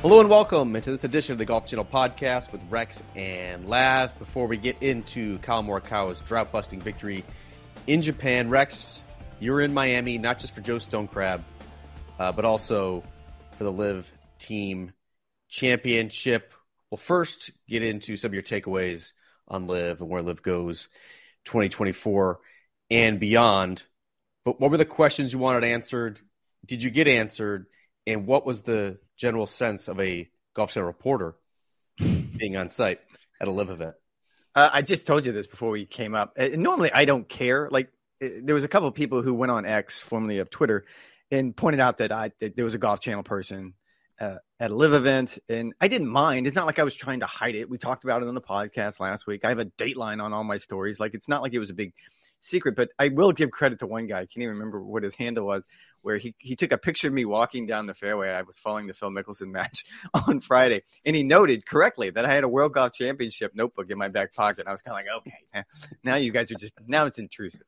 Hello and welcome to this edition of the Golf Channel podcast with Rex and Lav. Before we get into Collin Morikawa's drought-busting victory in Japan, Rex, you were in Miami not just for Joe Stonecrab, but also for the LIV Team Championship. We'll first get into some of your takeaways on LIV and where LIV goes 2024 and beyond. But what were the questions you wanted answered? Did you get answered? And what was the general sense of a Golf Channel reporter being on site at a LIV event? I just told you this before we came up. Normally, I don't care. There was a couple of people who went on X, formerly of Twitter, and pointed out that there was a Golf Channel person at a LIV event, and I didn't mind. It's not like I was trying to hide it. We talked about it on the podcast last week. I have a Dateline on all my stories. It's not like it was a big secret, but I will give credit to one guy. I can't even remember what his handle was, where he took a picture of me walking down the fairway. I was following the Phil Mickelson match on Friday, and he noted correctly that I had a World Golf Championship notebook in my back pocket. I was kind of like, okay, now you guys are now it's intrusive.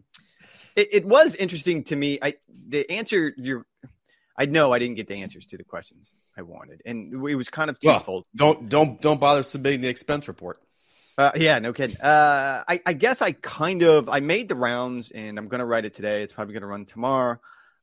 It was interesting to me. I know I didn't get the answers to the questions I wanted, and it was kind of twofold. Well, don't bother submitting the expense report. Yeah, no kidding. I guess I made the rounds, and I'm going to write it today. It's probably going to run tomorrow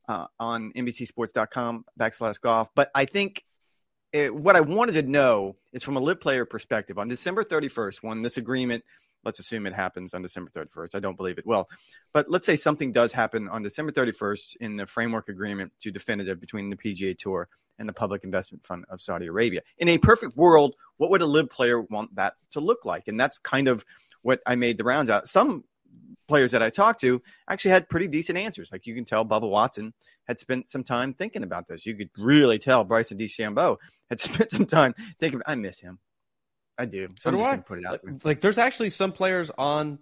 on NBCSports.com/golf. But I think what I wanted to know is from a LIV player perspective. On December 31st, when this agreement, let's assume it happens on December 31st. I don't believe it will. But let's say something does happen on December 31st in the framework agreement to definitive between the PGA Tour and the Public Investment Fund of Saudi Arabia. In a perfect world, what would a LIV player want that to look like? And that's kind of what I made the rounds out. Some players that I talked to actually had pretty decent answers. Like you can tell Bubba Watson had spent some time thinking about this. You could really tell Bryson DeChambeau had spent some time thinking, I miss him. I do. So do I. Put it out there. There's actually some players on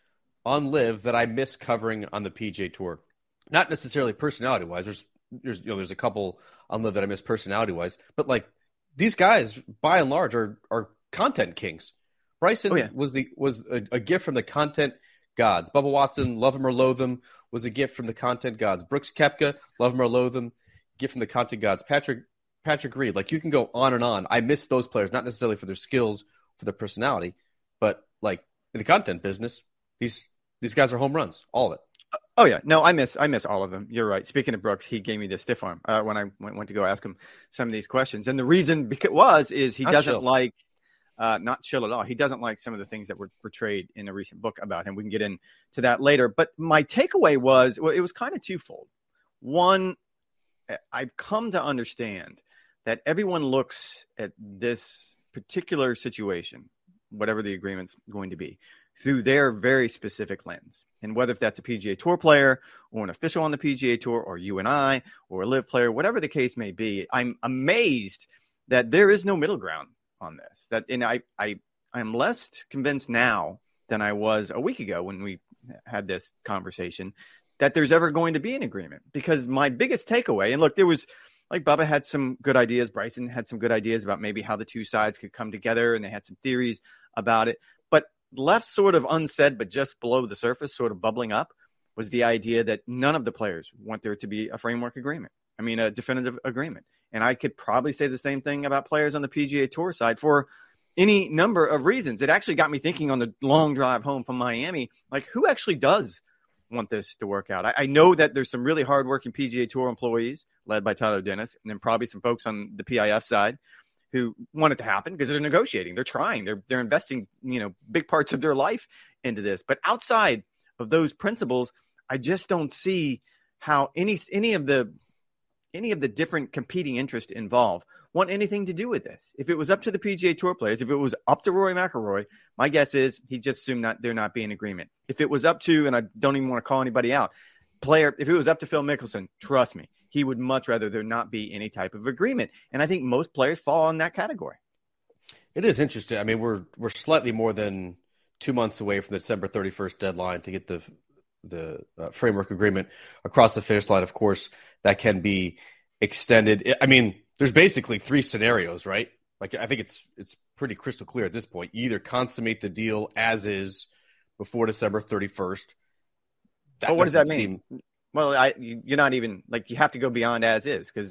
LIV that I miss covering on the PGA Tour. Not necessarily personality-wise. There's a couple on LIV that I miss personality-wise, but these guys, by and large, are content kings. Bryson was a gift from the content gods. Bubba Watson, love him or loathe him, was a gift from the content gods. Brooks Koepka, love him or loathe him, gift from the content gods. Patrick Reed, you can go on and on. I miss those players, not necessarily for their skills, for their personality, but in the content business, these guys are home runs, all of it. Oh yeah, no, I miss all of them. You're right. Speaking of Brooks, he gave me the stiff arm when I went to go ask him some of these questions, and the reason is he doesn't like, not chill at all. He doesn't like some of the things that were portrayed in a recent book about him. We can get into that later. But my takeaway was, it was kind of twofold. One, I've come to understand that everyone looks at this particular situation, whatever the agreement's going to be, through their very specific lens. And whether if that's a PGA Tour player or an official on the PGA Tour or you and I or a LIV player, whatever the case may be, I'm amazed that there is no middle ground on this. I'm less convinced now than I was a week ago when we had this conversation that there's ever going to be an agreement. Because my biggest takeaway, and look, there was, Bubba had some good ideas. Bryson had some good ideas about maybe how the two sides could come together, and they had some theories about it. But left sort of unsaid, but just below the surface, sort of bubbling up, was the idea that none of the players want there to be a framework agreement. I mean, a definitive agreement. And I could probably say the same thing about players on the PGA Tour side for any number of reasons. It actually got me thinking on the long drive home from Miami, who actually does want this to work out? I know that there's some really hardworking PGA Tour employees led by Tyler Dennis, and then probably some folks on the PIF side who want it to happen because they're negotiating, they're trying, they're investing, big parts of their life into this. But outside of those principles, I just don't see how any of the different competing interests involved want anything to do with this. If it was up to the PGA Tour players, if it was up to Rory McIlroy, my guess is he just assumed that there not be an agreement. If it was up to, and I don't even want to call anybody out, if it was up to Phil Mickelson, trust me, he would much rather there not be any type of agreement. And I think most players fall in that category. It is interesting. I mean, we're slightly more than 2 months away from the December 31st deadline to get the framework agreement across the finish line. Of course, that can be extended. I mean, there's basically three scenarios, right? I think it's pretty crystal clear at this point. You either consummate the deal as is before December 31st. What does that mean? Well, you're not even you have to go beyond as is, because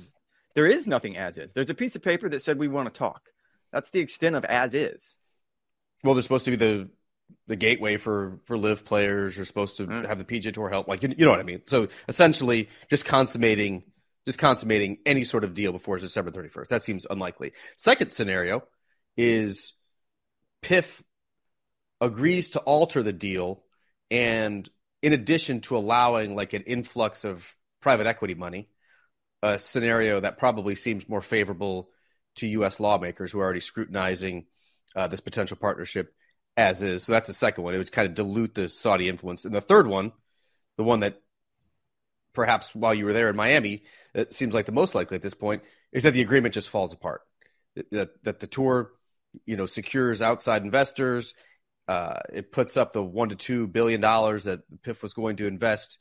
there is nothing as is. There's a piece of paper that said we want to talk. That's the extent of as is. Well, they're supposed to be the gateway for live players. You're supposed to have the PGA Tour help. Like, you know what I mean? So essentially just consummating any sort of deal before December 31st. That seems unlikely. Second scenario is PIF agrees to alter the deal, and in addition to allowing like an influx of private equity money, a scenario that probably seems more favorable to U.S. lawmakers who are already scrutinizing this potential partnership as is. So that's the second one. It would kind of dilute the Saudi influence. And the third one, the one that perhaps while you were there in Miami, it seems like the most likely at this point, is that the agreement just falls apart. That the tour, secures outside investors. It puts up the $1 to $2 billion that PIF was going to invest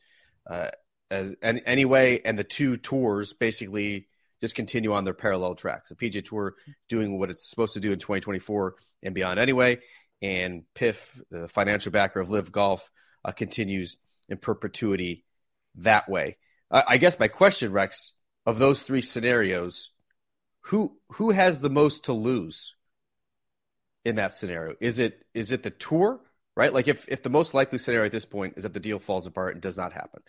anyway, and the two tours basically just continue on their parallel tracks. The PGA Tour doing what it's supposed to do in 2024 and beyond anyway, and PIF, the financial backer of Live Golf, continues in perpetuity that way. I guess my question, Rex, of those three scenarios, who has the most to lose in that scenario? Is it the tour, right? Like if the most likely scenario at this point is that the deal falls apart and does not happen,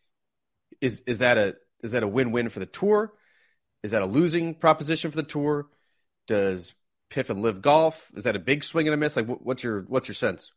is that a win-win for the tour? Is that a losing proposition for the tour? Does PIF and Live Golf, is that a big swing and a miss? Like what's your sense?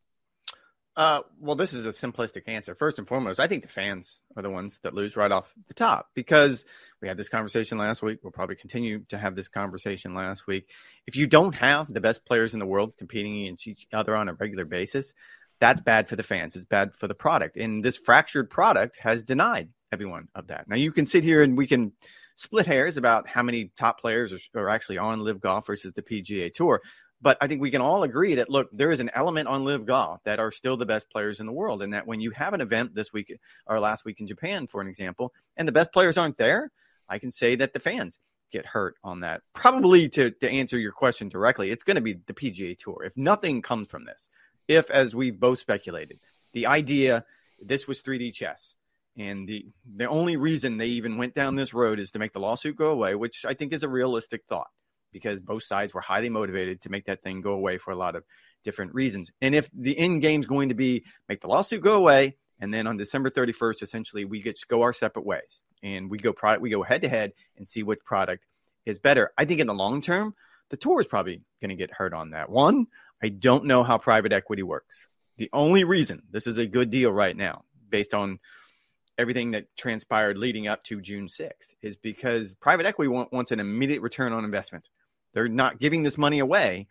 Well, this is a simplistic answer. First and foremost, I think the fans are the ones that lose right off the top, because we had this conversation last week. We'll probably continue to have this conversation last week. If you don't have the best players in the world competing against each other on a regular basis, that's bad for the fans. It's bad for the product. And this fractured product has denied everyone of that. Now, you can sit here and we can split hairs about how many top players are actually on Live Golf versus the PGA Tour. But I think we can all agree that, look, there is an element on Live Golf that are still the best players in the world. And that when you have an event this week or last week in Japan, for an example, and the best players aren't there, I can say that the fans get hurt on that. Probably to answer your question directly, it's going to be the PGA Tour. If nothing comes from this, if, as we've both speculated, the idea this was 3D chess, and the only reason they even went down this road is to make the lawsuit go away, which I think is a realistic thought, because both sides were highly motivated to make that thing go away for a lot of different reasons. And if the end game is going to be make the lawsuit go away, and then on December 31st, essentially we get to go our separate ways and we go head to head and see which product is better. I think in the long term, the tour is probably going to get hurt on that. One, I don't know how private equity works. The only reason this is a good deal right now, based on everything that transpired leading up to June 6th, is because private equity wants an immediate return on investment. They're not giving this money away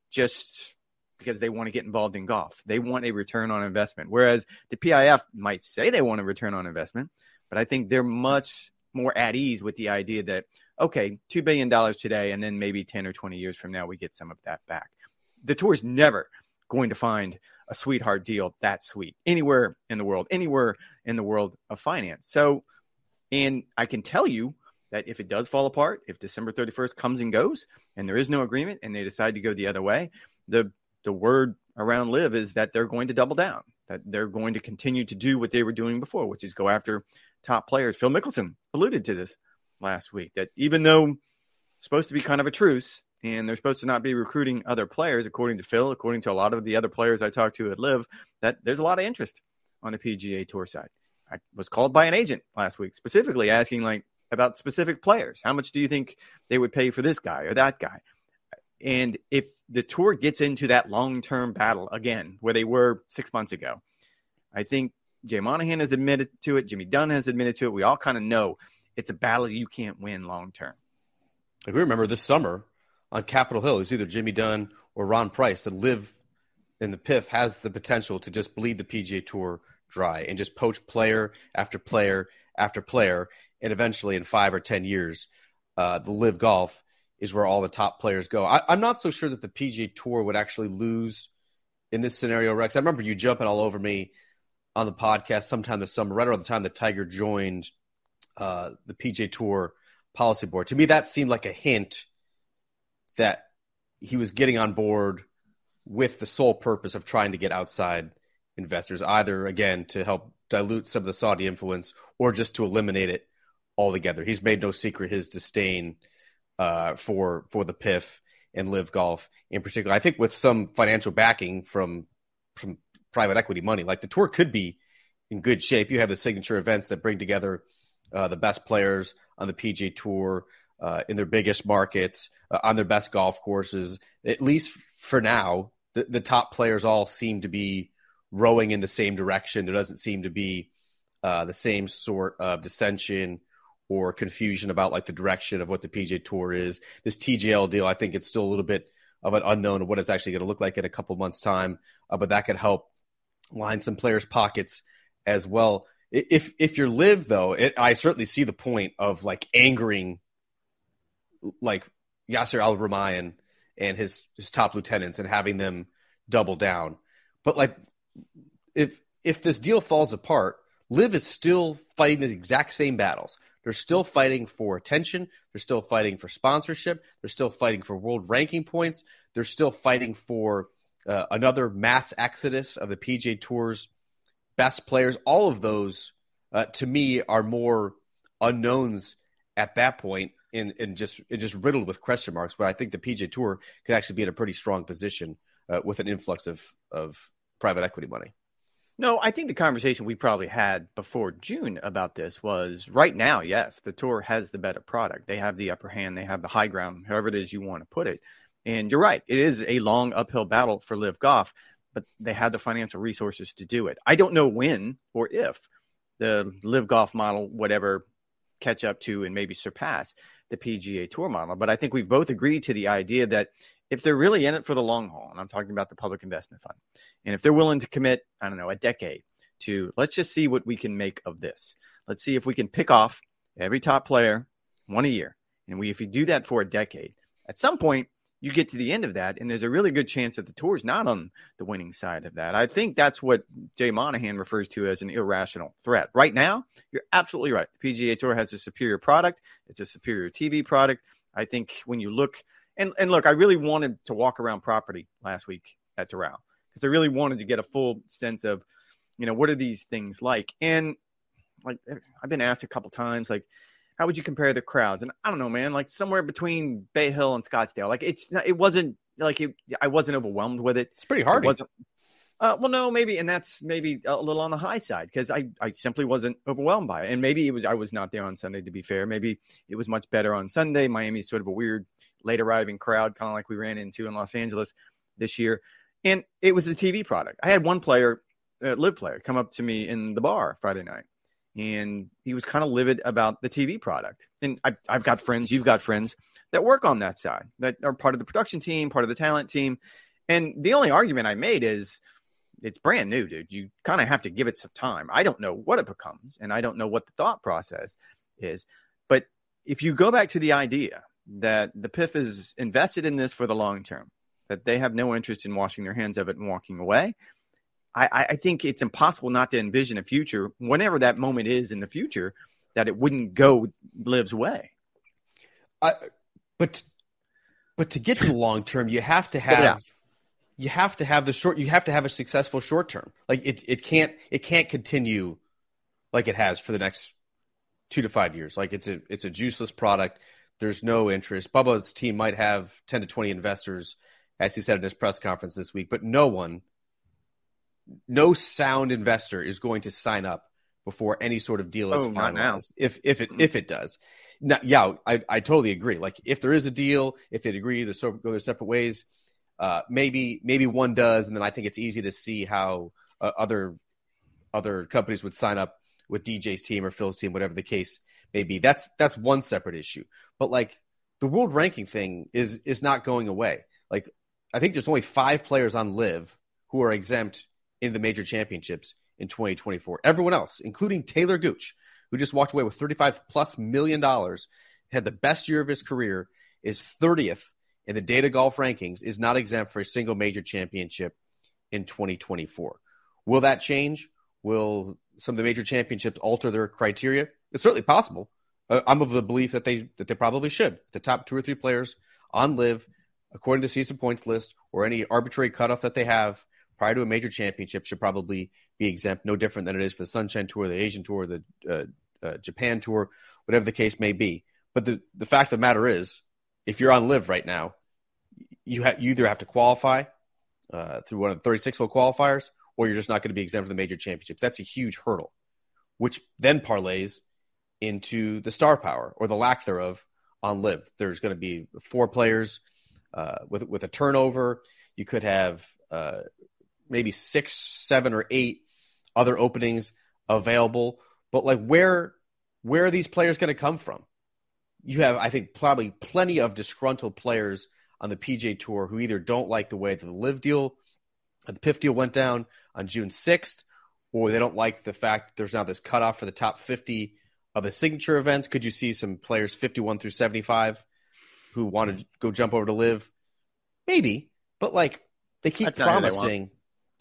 just because they want to get involved in golf. They want a return on investment, whereas the PIF might say they want a return on investment, but I think they're much more at ease with the idea that, okay, $2 billion today, and then maybe 10 or 20 years from now, we get some of that back. The tour's never going to find a sweetheart deal that sweet anywhere in the world of finance. So, and I can tell you that if it does fall apart, if December 31st comes and goes and there is no agreement and they decide to go the other way, the word around Live is that they're going to double down, that they're going to continue to do what they were doing before, which is go after top players. Phil Mickelson alluded to this last week, that even though it's supposed to be kind of a truce and they're supposed to not be recruiting other players, according to Phil, according to a lot of the other players I talked to at Live, that there's a lot of interest on the PGA Tour side. I was called by an agent last week specifically asking about specific players. How much do you think they would pay for this guy or that guy? And if the tour gets into that long-term battle again, where they were 6 months ago, I think Jay Monahan has admitted to it. Jimmy Dunn has admitted to it. We all kind of know it's a battle you can't win long-term. Like we remember this summer on Capitol Hill, it was either Jimmy Dunn or Ron Price that Live in the PIF has the potential to just bleed the PGA Tour dry and just poach player after player after player. And eventually in 5 or 10 years, the Live Golf is where all the top players go. I'm not so sure that the PGA Tour would actually lose in this scenario, Rex. I remember you jumping all over me on the podcast sometime this summer, right around the time that Tiger joined the PGA Tour policy board. To me, that seemed like a hint that he was getting on board with the sole purpose of trying to get outside investors, either, again, to help dilute some of the Saudi influence or just to eliminate it altogether. He's made no secret his disdain for the PIF and Live Golf in particular. I think with some financial backing from private equity money, like the tour could be in good shape. You have the signature events that bring together the best players on the PGA Tour in their biggest markets, on their best golf courses. At least for now, the top players all seem to be rowing in the same direction. There doesn't seem to be the same sort of dissension or confusion about like the direction of what the PGA Tour is. This TGL deal, I think it's still a little bit of an unknown of what it's actually going to look like in a couple months' time, but that could help line some players' pockets as well. If you're Live, though, I certainly see the point of like angering like Yasser Al-Rumayyan and his top lieutenants and having them double down. But like if this deal falls apart, Live is still fighting the exact same battles. They're still fighting for attention. They're still fighting for sponsorship. They're still fighting for world ranking points. They're still fighting for another mass exodus of the PGA Tour's best players. All of those, to me, are more unknowns at that point and just riddled with question marks. But I think the PGA Tour could actually be in a pretty strong position with an influx of private equity money. No, I think the conversation we probably had before June about this was right now, yes, the tour has the better product. They have the upper hand. They have the high ground, however it is you want to put it. And you're right. It is a long uphill battle for Live Golf, but they have the financial resources to do it. I don't know when or if the Live Golf model would ever catch up to and maybe surpass the PGA Tour model. But I think we've both agreed to the idea that if they're really in it for the long haul, and I'm talking about the public investment fund, and if they're willing to commit, I don't know, a decade to let's just see what we can make of this. Let's see if we can pick off every top player one a year. And if you do that for a decade, at some point you get to the end of that, and there's a really good chance that the tour is not on the winning side of that. I think that's what Jay Monahan refers to as an irrational threat. Right now, you're absolutely right. The PGA Tour has a superior product. It's a superior TV product. I think when you look, and look, I really wanted to walk around property last week at Doral because I really wanted to get a full sense of, what are these things like? And like I've been asked a couple times, like, how would you compare the crowds? And I don't know, man, like somewhere between Bay Hill and Scottsdale. Like it wasn't like I wasn't overwhelmed with it. It's pretty hard. Well, no, maybe. And that's maybe a little on the high side because I simply wasn't overwhelmed by it. And maybe I was not there on Sunday, to be fair. Maybe it was much better on Sunday. Miami's sort of a weird late arriving crowd, kind of like we ran into in Los Angeles this year. And it was the TV product. I had one player, Live player, come up to me in the bar Friday night. And he was kind of livid about the TV product. And I've got friends, you've got friends that work on that side, that are part of the production team, part of the talent team. And the only argument I made is it's brand new, dude. You kind of have to give it some time. I don't know what it becomes, and I don't know what the thought process is. But if you go back to the idea that the PIF is invested in this for the long term, that they have no interest in washing their hands of it and walking away, I think it's impossible not to envision a future, whenever that moment is in the future, that it wouldn't go Live's way. But to get to the long term, you have to have the short. You have to have a successful short term. Like it can't continue like it has for the next 2 to 5 years. Like it's a juiceless product. There's no interest. Bubba's team might have 10 to 20 investors, as he said in his press conference this week, but no sound investor is going to sign up before any sort of deal is finalized. If it does. Now, yeah, I totally agree. Like if there is a deal, if they agree to go their separate ways, maybe one does, and then I think it's easy to see how other companies would sign up with DJ's team or Phil's team, whatever the case may be. That's one separate issue. But like the world ranking thing is not going away. Like I think there's only 5 players on Live who are exempt in the major championships in 2024. Everyone else, including Taylor Gooch, who just walked away with $35+ million, had the best year of his career, is 30th in the Data Golf rankings, is not exempt for a single major championship in 2024. Will that change? Will some of the major championships alter their criteria? It's certainly possible. I'm of the belief that they probably should. The top 2 or 3 players on Live, according to the season points list or any arbitrary cutoff that they have prior to a major championship, should probably be exempt. No different than it is for the Sunshine Tour, the Asian Tour, the Japan Tour, whatever the case may be. But the fact of the matter is, if you're on LIV right now, you either have to qualify through one of the 36-hole qualifiers, or you're just not going to be exempt from the major championships. That's a huge hurdle, which then parlays into the star power or the lack thereof on LIV. There's going to be 4 players with a turnover. You could have maybe 6, 7, or 8 other openings available. But like, where are these players going to come from? You have, I think, probably plenty of disgruntled players on the PGA Tour who either don't like the way that the LIV deal, the PIF deal went down on June 6th, or they don't like the fact that there's now this cutoff for the top 50 of the signature events. Could you see some players 51 through 75 who want to go jump over to LIV? Maybe, but like they keep promising,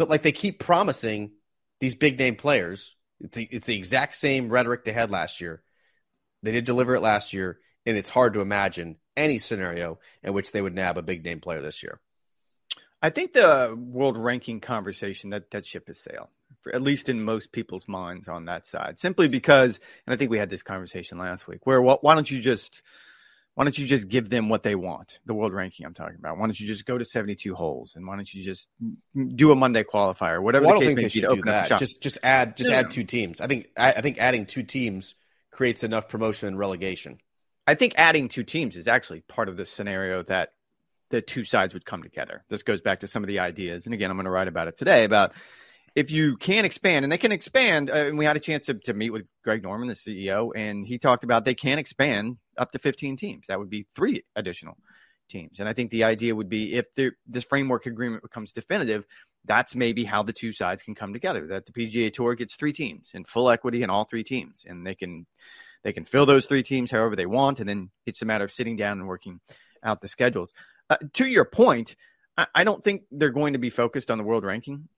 these big name players. It's the exact same rhetoric they had last year. They did deliver it last year, and it's hard to imagine any scenario in which they would nab a big name player this year. I think the world ranking conversation, that ship has sailed, at least in most people's minds on that side, simply because, and I think we had this conversation last week, where why don't you just give them what they want? The world ranking I'm talking about. Why don't you just go to 72 holes, and why don't you just do a Monday qualifier, whatever the case may be? I don't think they should do that. Just add 2 teams. I think adding 2 teams creates enough promotion and relegation. I think adding 2 teams is actually part of the scenario that the 2 sides would come together. This goes back to some of the ideas. And again, I'm going to write about it today about if you can expand, and they can expand. And we had a chance to meet with Greg Norman, the CEO, and he talked about they can expand up to 15 teams. That would be 3 additional teams. And I think the idea would be if this framework agreement becomes definitive, that's maybe how the 2 sides can come together, that the PGA Tour gets 3 teams and full equity in all 3 teams. And they can fill those 3 teams however they want. And then it's a matter of sitting down and working out the schedules. To your point, I don't think they're going to be focused on the world ranking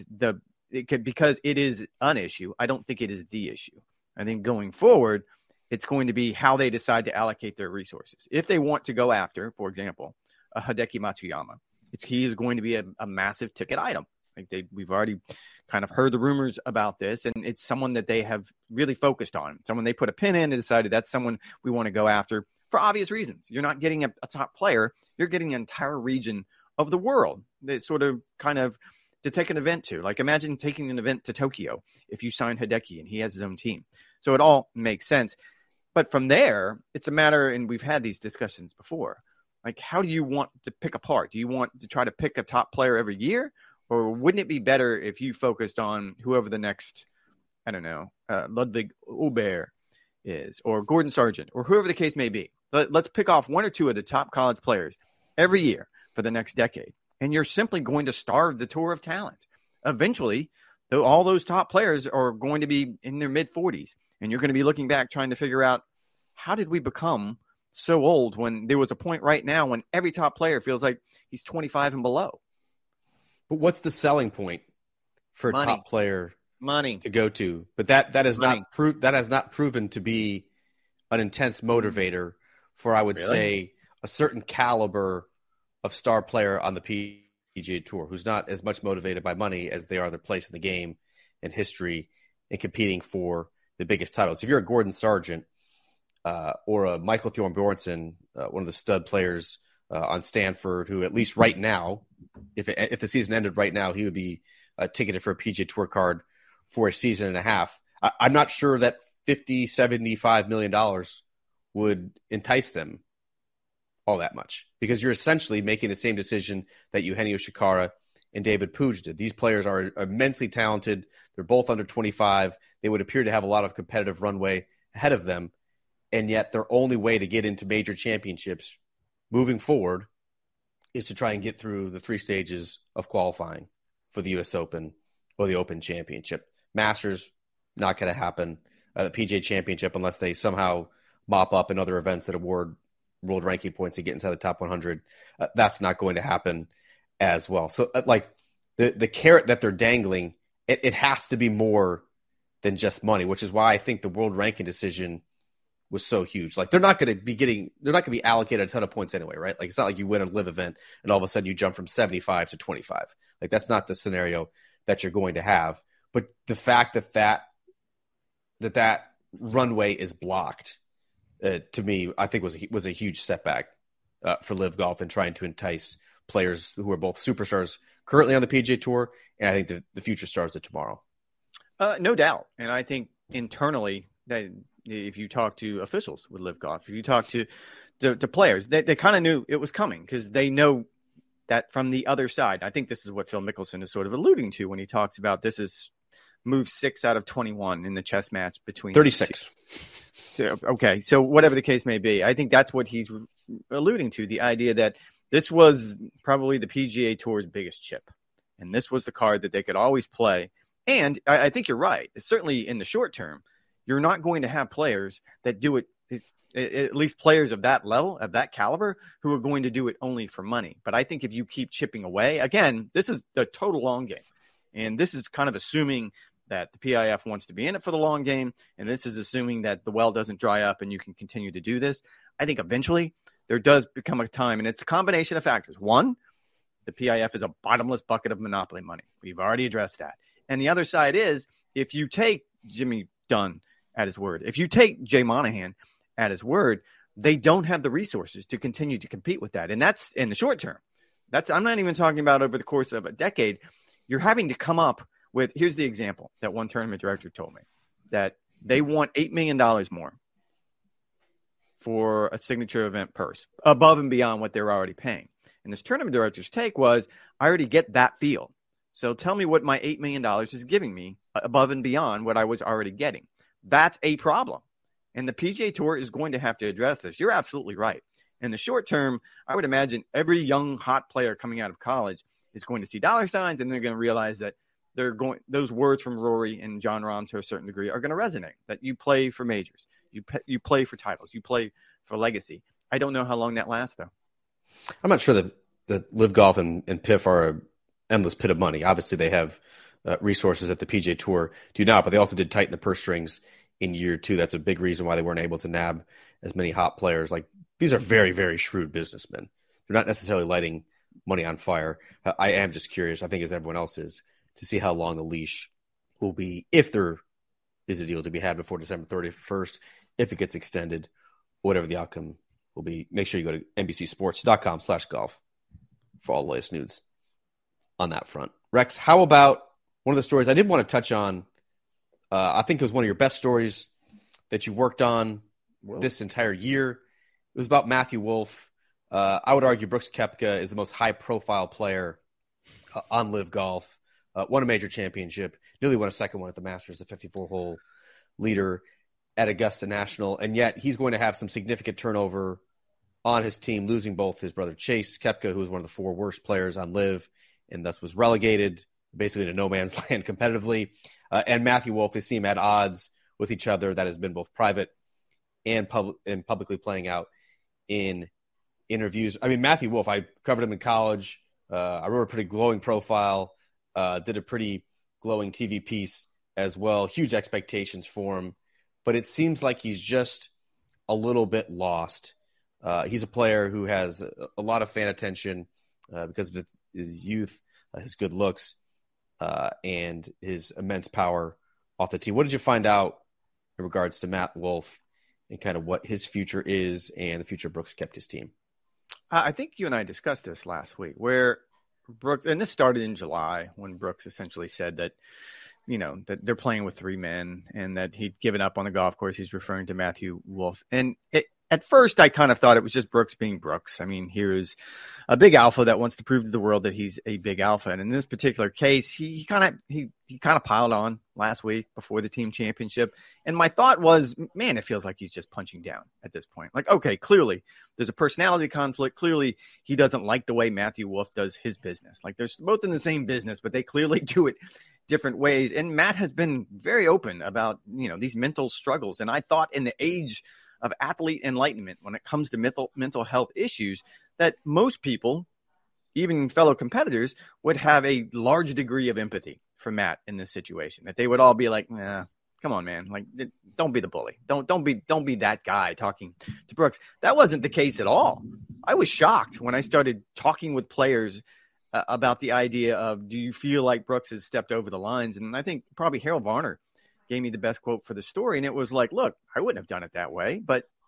because it is an issue. I don't think it is the issue. I think going forward, it's going to be how they decide to allocate their resources. If they want to go after, for example, a Hideki Matsuyama, he is going to be a massive ticket item. We've already kind of heard the rumors about this, and it's someone that they have really focused on. Someone they put a pin in and decided that's someone we want to go after for obvious reasons. You're not getting a top player. You're getting an entire region of the world that sort of kind of to take an event to. Like, imagine taking an event to Tokyo if you sign Hideki and he has his own team. So it all makes sense. But from there, it's a matter, and we've had these discussions before, like, how do you want to pick apart? Do you want to try to pick a top player every year? Or wouldn't it be better if you focused on whoever the next, Ludwig Aubert is, or Gordon Sargent, or whoever the case may be? Let's pick off 1 or 2 of the top college players every year for the next decade. And you're simply going to starve the tour of talent. Eventually, all those top players are going to be in their mid-40s. And you're going to be looking back trying to figure out, how did we become so old when there was a point right now when every top player feels like he's 25 and below? But what's the selling point for a top player to go to? But that has not proven to be an intense motivator for, I would say, a certain caliber of star player on the PGA Tour, who's not as much motivated by money as they are their place in the game and history and competing for the biggest titles. If you're a Gordon Sargent or a Michael Thorbjornsen, one of the stud players on Stanford, who at least right now, if the season ended right now, he would be ticketed for a PGA Tour card for a season and a half. I'm not sure that $50, $75 million would entice them all that much, because you're essentially making the same decision that Eugenio Chacarra and David Puig did. These players are immensely talented. They're both under 25. They would appear to have a lot of competitive runway ahead of them, and yet their only way to get into major championships moving forward is to try and get through the 3 stages of qualifying for the U.S. Open or the Open Championship. Masters, not going to happen. The PGA Championship, unless they somehow mop up in other events that award world ranking points and get inside the top 100, that's not going to happen as well. So, the carrot that they're dangling, it has to be more than just money, which is why I think the world ranking decision was so huge. Like, they're not going to be allocated a ton of points anyway, right? Like, it's not like you win a LIV event and all of a sudden you jump from 75 to 25. Like, that's not the scenario that you're going to have. But the fact that runway is blocked to me, I think was a huge setback for Live Golf and trying to entice players who are both superstars currently on the PGA Tour, and I think the future stars of tomorrow. No doubt. And I think internally, that if you talk to officials with Live Golf, if you talk to players, they kind of knew it was coming because they know that from the other side. I think this is what Phil Mickelson is sort of alluding to when he talks about this is move 6 out of 21 in the chess match between 36. So, okay. So whatever the case may be, I think that's what he's alluding to. The idea that this was probably the PGA Tour's biggest chip. And this was the card that they could always play. And I think you're right. Certainly in the short term, you're not going to have players that do it, at least players of that level, of that caliber, who are going to do it only for money. But I think if you keep chipping away, again, this is the total long game. And this is kind of assuming that the PIF wants to be in it for the long game. And this is assuming that the well doesn't dry up and you can continue to do this. I think eventually there does become a time, and it's a combination of factors. One, the PIF is a bottomless bucket of monopoly money. We've already addressed that. And the other side is, if you take Jimmy Dunn at his word, if you take Jay Monahan at his word, they don't have the resources to continue to compete with that. And that's in the short term. I'm not even talking about over the course of a decade. You're having to come up with, here's the example that one tournament director told me, that they want $8 million more for a signature event purse above and beyond what they're already paying. And this tournament director's take was, I already get that field. So tell me what my $8 million is giving me above and beyond what I was already getting. That's a problem. And the PGA Tour is going to have to address this. You're absolutely right. In the short term, I would imagine every young, hot player coming out of college is going to see dollar signs, and they're going to realize that those words from Rory and Jon Rahm to a certain degree are going to resonate, that you play for majors, you play for titles, you play for legacy. I don't know how long that lasts, though. I'm not sure that Live Golf and PIF are an endless pit of money. Obviously, they have resources that the PGA Tour do not, but they also did tighten the purse strings in year 2. That's a big reason why they weren't able to nab as many hot players. Like, these are very, very shrewd businessmen. They're not necessarily lighting money on fire. I am just curious, I think as everyone else is, to see how long the leash will be, if there is a deal to be had before December 31st, if it gets extended, whatever the outcome will be. Make sure you go to NBCSports.com/golf for all the latest news on that front. Rex, how about one of the stories I did want to touch on? I think it was one of your best stories that you worked on this entire year. It was about Matthew Wolff. I would argue Brooks Koepka is the most high-profile player on Live Golf. Won a major championship, nearly won a second one at the Masters, the 54-hole leader at Augusta National, and yet he's going to have some significant turnover on his team, losing both his brother Chase Koepka, who was one of the 4 worst players on Live, and thus was relegated basically to no man's land competitively, and Matthew Wolff. They seem at odds with each other. That has been both private and publicly playing out in interviews. I mean, Matthew Wolff, I covered him in college. I wrote a pretty glowing profile, did a pretty glowing TV piece as well. Huge expectations for him, but it seems like he's just a little bit lost. He's a player who has a lot of fan attention because of his youth, his good looks, and his immense power off the tee. What did you find out in regards to Matt Wolff and kind of what his future is and the future of Brooks Koepka's team? I think you and I discussed this last week, where Brooks, and this started in July when Brooks essentially said that, that they're playing with 3 men and that he'd given up on the golf course. He's referring to Matthew Wolff. And at first, I kind of thought it was just Brooks being Brooks. I mean, here's a big alpha that wants to prove to the world that he's a big alpha. And in this particular case, he kind of piled on last week before the team championship. And my thought was, man, it feels like he's just punching down at this point. Like, okay, clearly there's a personality conflict. Clearly he doesn't like the way Matthew Wolff does his business. Like, they're both in the same business, but they clearly do it different ways. And Matt has been very open about, these mental struggles. And I thought in the age of athlete enlightenment, when it comes to mental health issues, that most people, even fellow competitors, would have a large degree of empathy for Matt in this situation. That they would all be like, nah, come on, man. Like, don't be the bully. Don't be that guy talking to Brooks. That wasn't the case at all. I was shocked when I started talking with players about the idea of, do you feel like Brooks has stepped over the lines? And I think probably Harold Varner gave me the best quote for the story. And it was like, look, I wouldn't have done it that way, but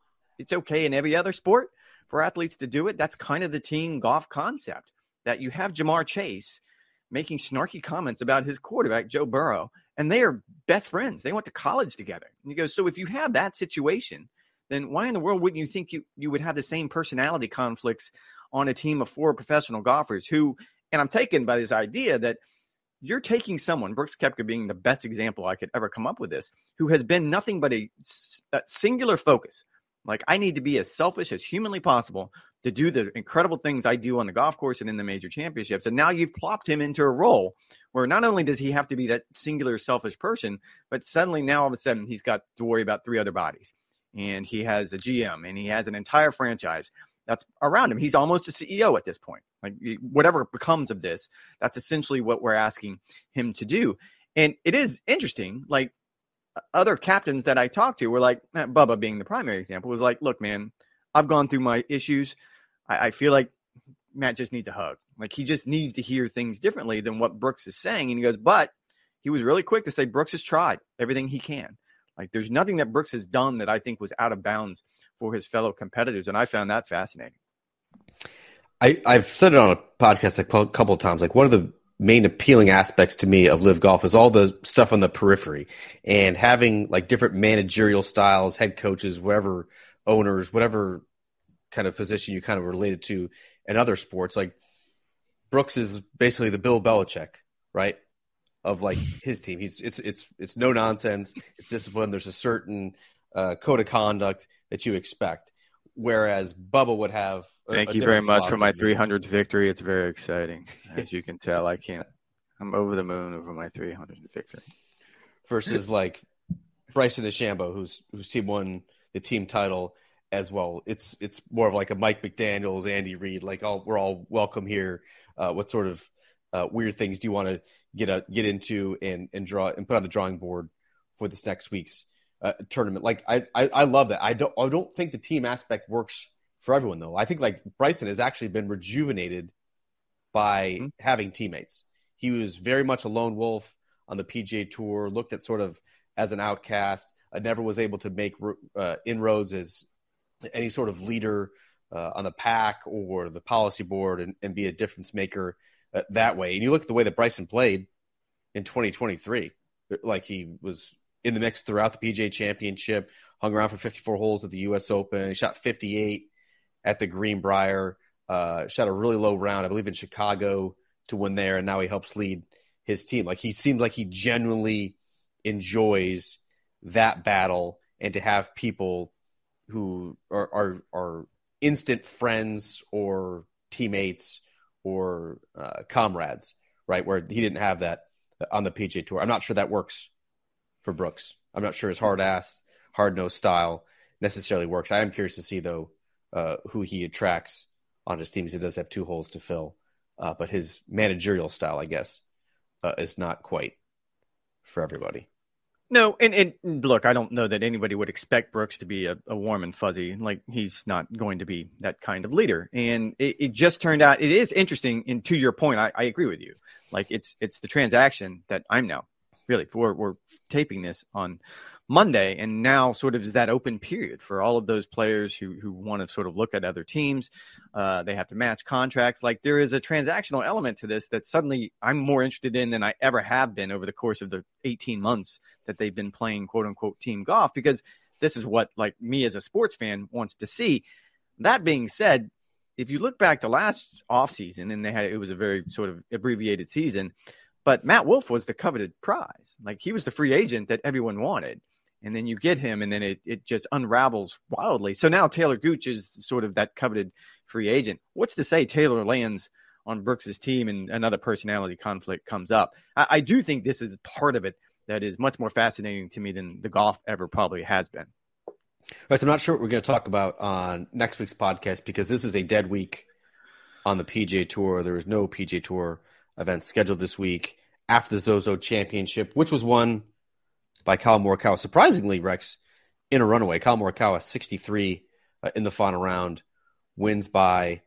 it's okay in every other sport for athletes to do it. That's kind of the team golf concept, that you have Jamar Chase making snarky comments about his quarterback, Joe Burrow, and they are best friends. They went to college together. And he goes, so if you have that situation, then why in the world wouldn't you think you would have the same personality conflicts on a team of 4 professional golfers who, and I'm taken by this idea that you're taking someone, Brooks Koepka being the best example I could ever come up with this, who has been nothing but a singular focus. Like, I need to be as selfish as humanly possible to do the incredible things I do on the golf course and in the major championships. And now you've plopped him into a role where not only does he have to be that singular selfish person, but suddenly now all of a sudden he's got to worry about 3 other bodies. And he has a GM and he has an entire franchise that's around him. He's almost a CEO at this point. Like, whatever becomes of this, that's essentially what we're asking him to do. And it is interesting, like, other captains that I talked to were like, Bubba being the primary example, was like, look, man, I've gone through my issues. I feel like Matt just needs a hug. Like, he just needs to hear things differently than what Brooks is saying. And he goes, but he was really quick to say Brooks has tried everything he can. Like, there's nothing that Brooks has done that I think was out of bounds for his fellow competitors. And I found that fascinating. I've said it on a podcast a couple of times. Like, one of the main appealing aspects to me of Live Golf is all the stuff on the periphery and having like different managerial styles, head coaches, whatever, owners, whatever kind of position you kind of related to in other sports. Like, Brooks is basically the Bill Belichick, right, of like his team. It's no nonsense. It's discipline. There's a certain code of conduct that you expect, whereas Bubba would have. Thank you very much for my 300th victory. It's very exciting, as you can tell. I'm over the moon over my 300th victory. Versus like Bryson DeChambeau, whose team won the team title as well. It's more of like a Mike McDaniels, Andy Reid. Like, we're all welcome here. What sort of weird things do you want to get into and draw and put on the drawing board for this next week's tournament? Like, I love that. I don't think the team aspect works for everyone, though. I think like Bryson has actually been rejuvenated by having teammates. He was very much a lone wolf on the PGA Tour, looked at sort of as an outcast, never was able to make inroads as any sort of leader on the pack or the policy board and be a difference maker that way. And you look at the way that Bryson played in 2023, like he was in the mix throughout the PGA Championship, hung around for 54 holes at the U.S. Open. He shot 58 at the Greenbrier, shot a really low round, I believe, in Chicago to win there, and now he helps lead his team. Like, he seems like he genuinely enjoys that battle, and to have people who are instant friends or teammates or comrades, right, where he didn't have that on the PGA Tour. I'm not sure that works for Brooks. I'm not sure his hard-nosed style necessarily works. I am curious to see, though, who he attracts on his teams. He does have 2 holes to fill, but his managerial style, I guess, is not quite for everybody. No, and look, I don't know that anybody would expect Brooks to be a warm and fuzzy. Like, he's not going to be that kind of leader. And it just turned out, it is interesting. And to your point, I agree with you. Like, it's the transaction that I'm now really, we're taping this on Monday, and now sort of is that open period for all of those players who want to sort of look at other teams. They have to match contracts. Like, there is a transactional element to this that suddenly I'm more interested in than I ever have been over the course of the 18 months that they've been playing quote unquote team golf, because this is what, like, me as a sports fan wants to see. That being said, if you look back to last offseason, and it was a very sort of abbreviated season, but Matt Wolff was the coveted prize. Like, he was the free agent that everyone wanted. And then you get him, and then it just unravels wildly. So now Taylor Gooch is sort of that coveted free agent. What's to say Taylor lands on Brooks's team and another personality conflict comes up? I do think this is part of it that is much more fascinating to me than the golf ever probably has been. All right, so I'm not sure what we're going to talk about on next week's podcast, because this is a dead week on the PGA Tour. There is no PGA Tour event scheduled this week after the Zozo Championship, which was won by Collin Morikawa. Surprisingly, Rex, in a runaway. Collin Morikawa, 63 in the final round, wins by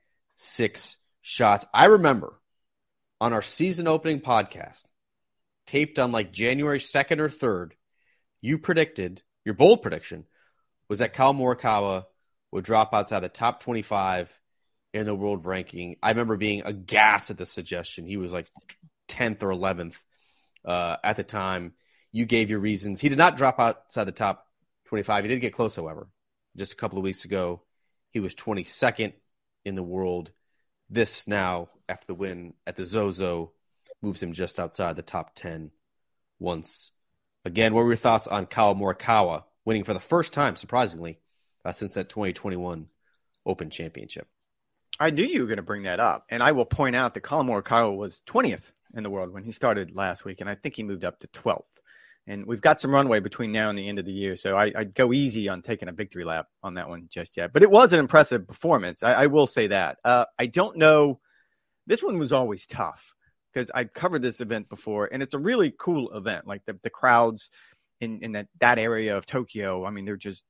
6 shots. I remember on our season opening podcast, taped on like January 2nd or 3rd, you predicted, your bold prediction was that Collin Morikawa would drop outside the top 25 in the world ranking. I remember being aghast at the suggestion. He was like 10th or 11th at the time. You gave your reasons. He did not drop outside the top 25. He did get close, however. Just a couple of weeks ago, he was 22nd in the world. This now, after the win at the Zozo, moves him just outside the top 10 once again. What were your thoughts on Kyle Morikawa winning for the first time, surprisingly, since that 2021 Open Championship? I knew you were going to bring that up, and I will point out that Collin Morikawa was 20th in the world when he started last week, and I think he moved up to 12th. And we've got some runway between now and the end of the year, so I'd go easy on taking a victory lap on that one just yet. But it was an impressive performance. I will say that. I don't know. This one was always tough because I've covered this event before, and it's a really cool event. Like the crowds in that area of Tokyo, I mean,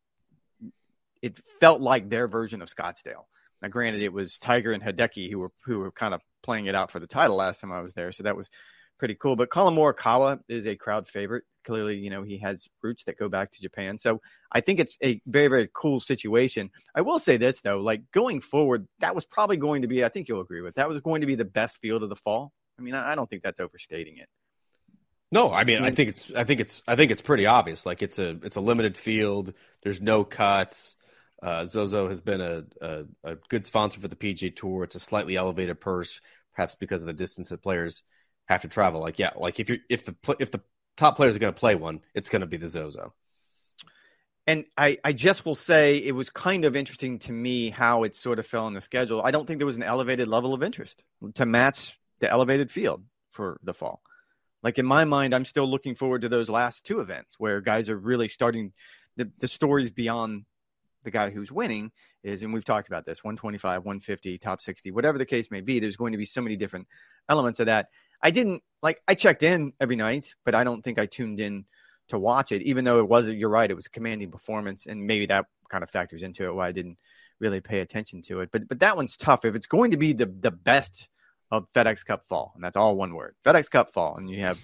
it felt like their version of Scottsdale. Now, granted, it was Tiger and Hideki who were kind of playing it out for the title last time I was there, so that was pretty cool. But Collin Morikawa is a crowd favorite. Clearly, he has roots that go back to Japan. So I think it's a very, very cool situation. I will say this, though, like going forward, that was probably going to be, I think you'll agree with, that was going to be the best field of the fall. I mean, I don't think that's overstating it. No, I mean, I think it's pretty obvious. Like it's a limited field. There's no cuts. Zozo has been a good sponsor for the PGA Tour. It's a slightly elevated purse, perhaps because of the distance that players have to travel. Like if the top players are going to play one, it's going to be the Zozo. And I just will say it was kind of interesting to me how it sort of fell on the schedule. I don't think there was an elevated level of interest to match the elevated field for the fall. Like in my mind, I'm still looking forward to those last two events where guys are really starting the stories beyond the guy who's winning is, and we've talked about this, 125, 150, top 60, whatever the case may be. There's going to be so many different elements of that. I checked in every night, but I don't think I tuned in to watch it, even though you're right, it was a commanding performance, and maybe that kind of factors into it why I didn't really pay attention to it. But that one's tough. If it's going to be the best of FedEx Cup fall, and that's all one word, FedEx Cup fall, and you have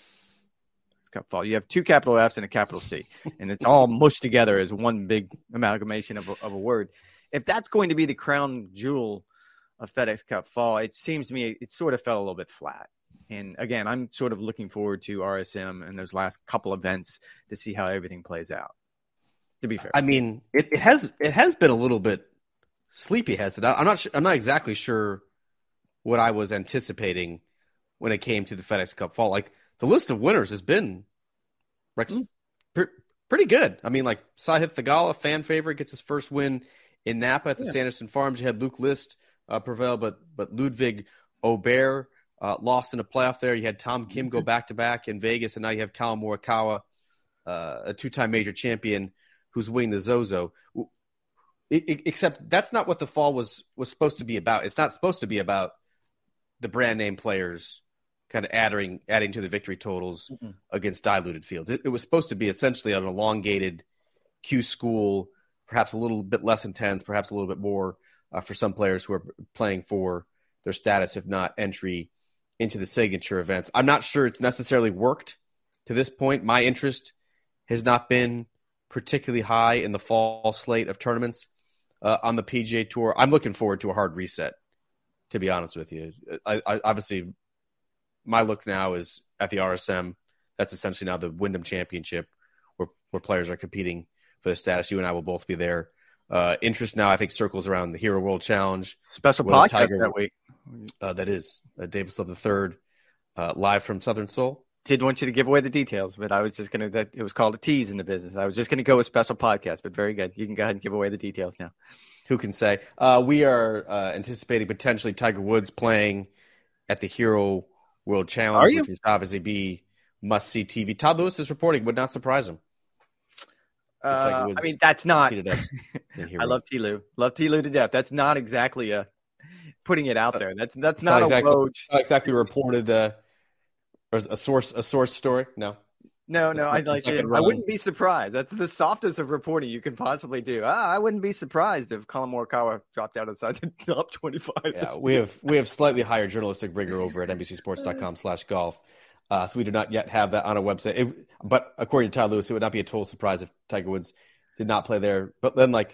two capital F's and a capital C, and it's all mushed together as one big amalgamation of a word. If that's going to be the crown jewel of FedEx Cup fall, it seems to me it sort of fell a little bit flat. And again, I'm sort of looking forward to RSM and those last couple events to see how everything plays out. To be fair, I mean, it has been a little bit sleepy, has it? I'm not exactly sure what I was anticipating when it came to the FedEx Cup fall. Like the list of winners has been pretty good. I mean, like Sahith Theegala, fan favorite, gets his first win in Napa at the Sanderson Farms. You had Luke List prevail, but Ludwig Aubert lost in a playoff there. You had Tom Kim go back-to-back in Vegas, and now you have Collin Morikawa, a two-time major champion, who's winning the Zozo. Except that's not what the fall was supposed to be about. It's not supposed to be about the brand-name players kind of adding to the victory totals against diluted fields. It was supposed to be essentially an elongated Q school, perhaps a little bit less intense, perhaps a little bit more for some players who are playing for their status, if not entry into the signature events. I'm not sure it's necessarily worked to this point. My interest has not been particularly high in the fall slate of tournaments on the PGA Tour. I'm looking forward to a hard reset, to be honest with you. I obviously, my look now is at the RSM. That's essentially now the Wyndham Championship where players are competing for the status. You and I will both be there. Interest now, I think, circles around the Hero World Challenge. Special podcast that week. That is Davis Love III, live from Southern Seoul. Didn't want you to give away the details, but I was just going to, it was called a tease in the business. I was just going to go with special podcast, but very good. You can go ahead and give away the details now. Who can say? We are anticipating potentially Tiger Woods playing at the Hero World Challenge, which would obviously be must-see TV. Todd Lewis is reporting, would not surprise him. I mean, that's not. I love T-Lou. Love T-Lou to death. That's not exactly putting it out there. That's not exactly, a Woj. Not exactly reported. Or a source story. No. I wouldn't be surprised. That's the softest of reporting you can possibly do. I wouldn't be surprised if Collin Morikawa dropped out outside the top 25. Yeah, we have slightly higher journalistic rigor over at NBCSports.com/golf. So we do not yet have that on our website. But according to Todd Lewis, it would not be a total surprise if Tiger Woods did not play there. But then, like,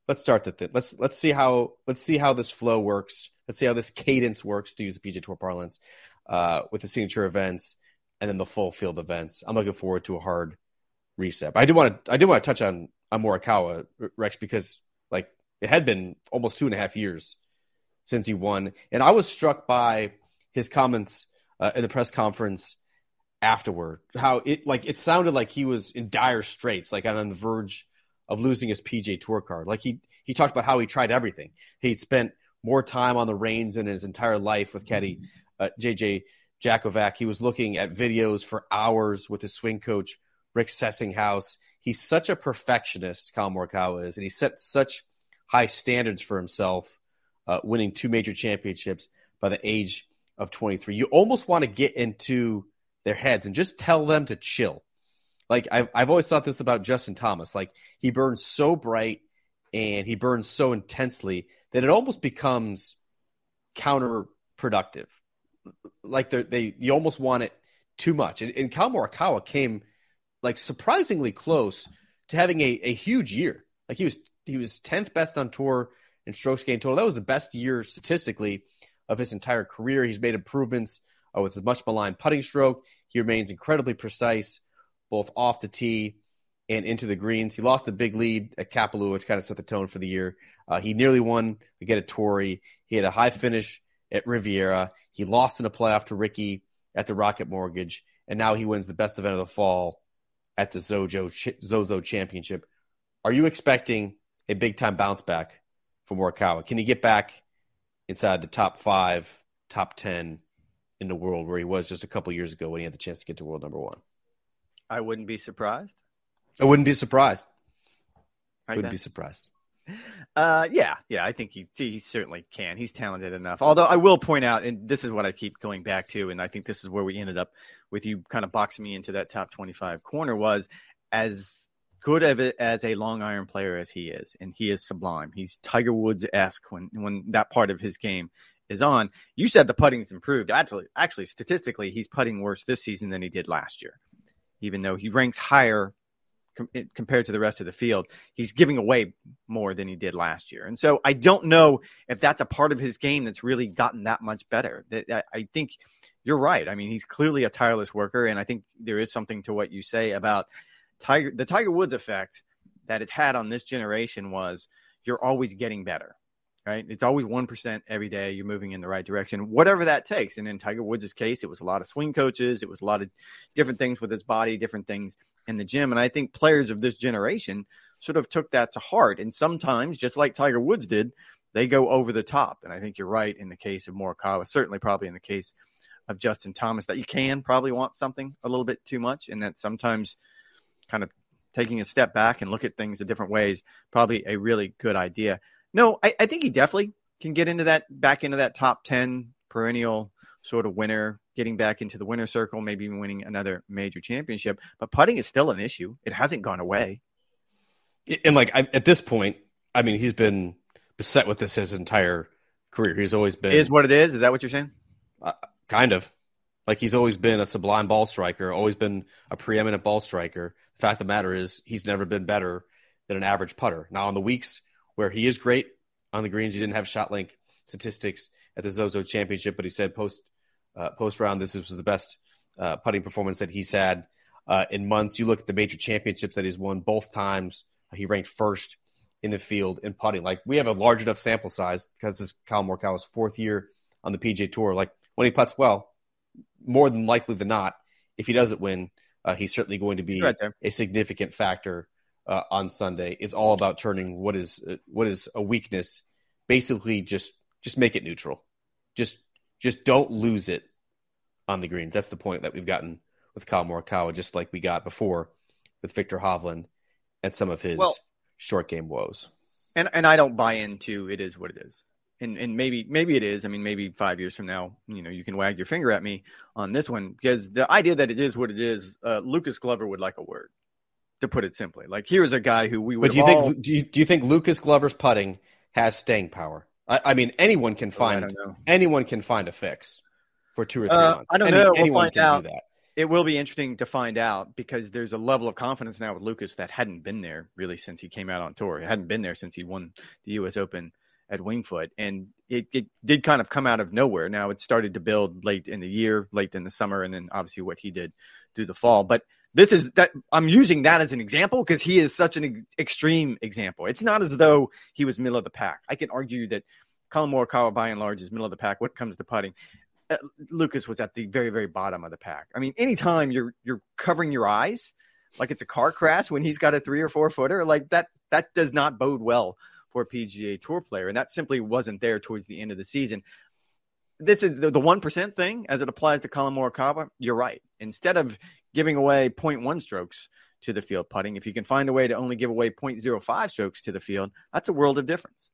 let's start the let's see how this flow works. Let's see how this cadence works, to use the PGA Tour parlance, with the signature events and then the full field events. I'm looking forward to a hard reset. But I do want to touch on Morikawa, Rex, because like it had been almost 2.5 years since he won, and I was struck by his comments in the press conference afterward. How it sounded like he was in dire straits, like on the verge of losing his PGA Tour card. Like he talked about how he tried everything. He'd spent more time on the range than his entire life with caddy JJ Jakovac. He was looking at videos for hours with his swing coach Rick Sessinghaus. He's such a perfectionist, Collin Morikawa is, and he set such high standards for himself, winning 2 major championships by the age of 23. You almost want to get into their heads and just tell them to chill. Like I've always thought this about Justin Thomas. Like he burns so bright and he burns so intensely that it almost becomes counterproductive. Like you almost want it too much. And Collin Morikawa came like surprisingly close to having a huge year. Like he was 10th best on tour in strokes gained total. That was the best year statistically of his entire career. He's made improvements with his much maligned putting stroke. He remains incredibly precise, both off the tee and into the greens. He lost the big lead at Kapalua, which kind of set the tone for the year. He nearly won again at Torrey. He had a high finish at Riviera. He lost in a playoff to Ricky at the Rocket Mortgage, and now he wins the best event of the fall at the Zozo Championship. Are you expecting a big-time bounce back for Morikawa? Can he get back inside the top 5, top 10 in the world where he was just a couple years ago when he had the chance to get to world number 1? I wouldn't be surprised. I wouldn't be surprised. Right, wouldn't be surprised. Yeah, I think he certainly can. He's talented enough. Although I will point out, and this is what I keep going back to, and I think this is where we ended up with you kind of boxing me into that top 25 corner, was as good of it as a long iron player as he is, and he is sublime. He's Tiger Woods-esque when that part of his game is on. You said the putting's improved. Actually, statistically, he's putting worse this season than he did last year, even though he ranks higher compared to the rest of the field. He's giving away more than he did last year. And so I don't know if that's a part of his game that's really gotten that much better. I think you're right. I mean, he's clearly a tireless worker, and I think there is something to what you say about the Tiger Woods effect that it had on this generation was you're always getting better, right? It's always 1% every day. You're moving in the right direction, whatever that takes. And in Tiger Woods' case, it was a lot of swing coaches. It was a lot of different things with his body, different things in the gym. And I think players of this generation sort of took that to heart. And sometimes, just like Tiger Woods did, they go over the top. And I think you're right in the case of Morikawa, certainly probably in the case of Justin Thomas, that you can probably want something a little bit too much. And that sometimes kind of taking a step back and look at things in different ways, probably a really good idea. No, I think he definitely can get back into that top 10 perennial sort of winner, getting back into the winner circle, maybe even winning another major championship. But putting is still an issue. It hasn't gone away. And at this point, I mean, he's been beset with this his entire career. He's always been. Is what it is? Is that what you're saying? Kind of. Like he's always been a sublime ball striker, always been a preeminent ball striker. The fact of the matter is he's never been better than an average putter. Now, on the weeks where he is great on the greens, he didn't have ShotLink statistics at the Zozo Championship, but he said post round this was the best putting performance that he's had in months. You look at the major championships that he's won both times. He ranked first in the field in putting. Like, we have a large enough sample size because this is Collin Morikawa's 4th year on the PGA Tour. Like, when he putts well, more than likely than not, if he doesn't win, he's certainly going to be a significant factor on Sunday. It's all about turning what is a weakness, basically just make it neutral. Just don't lose it on the greens. That's the point that we've gotten with Collin Morikawa, just like we got before with Viktor Hovland and some of his short game woes. And I don't buy into it is what it is. And maybe it is. I mean, maybe 5 years from now, you can wag your finger at me on this one, because the idea that it is what it is, Lucas Glover would like a word, to put it simply. Like, here's a guy who we would. But do you think Lucas Glover's putting has staying power? I mean, anyone can find a fix for 2 or 3 months. I don't know. Anyone we'll find can out. do that. It will be interesting to find out because there's a level of confidence now with Lucas that hadn't been there really since he came out on tour. It hadn't been there since he won the U.S. Open at Winged Foot. And it did kind of come out of nowhere. Now it started to build late in the year, late in the summer, and then obviously what he did through the fall. But I'm using that as an example because he is such an extreme example. It's not as though he was middle of the pack. I can argue that Collin Morikawa, by and large, is middle of the pack when it comes to putting. Lucas was at the very, very bottom of the pack. I mean, anytime you're covering your eyes like it's a car crash when he's got a 3 or 4 footer, like that does not bode well for a PGA Tour player, and that simply wasn't there towards the end of the season. This is the 1% thing as it applies to Collin Morikawa. You're right. Instead of giving away 0.1 strokes to the field putting, if you can find a way to only give away 0.05 strokes to the field, that's a world of difference.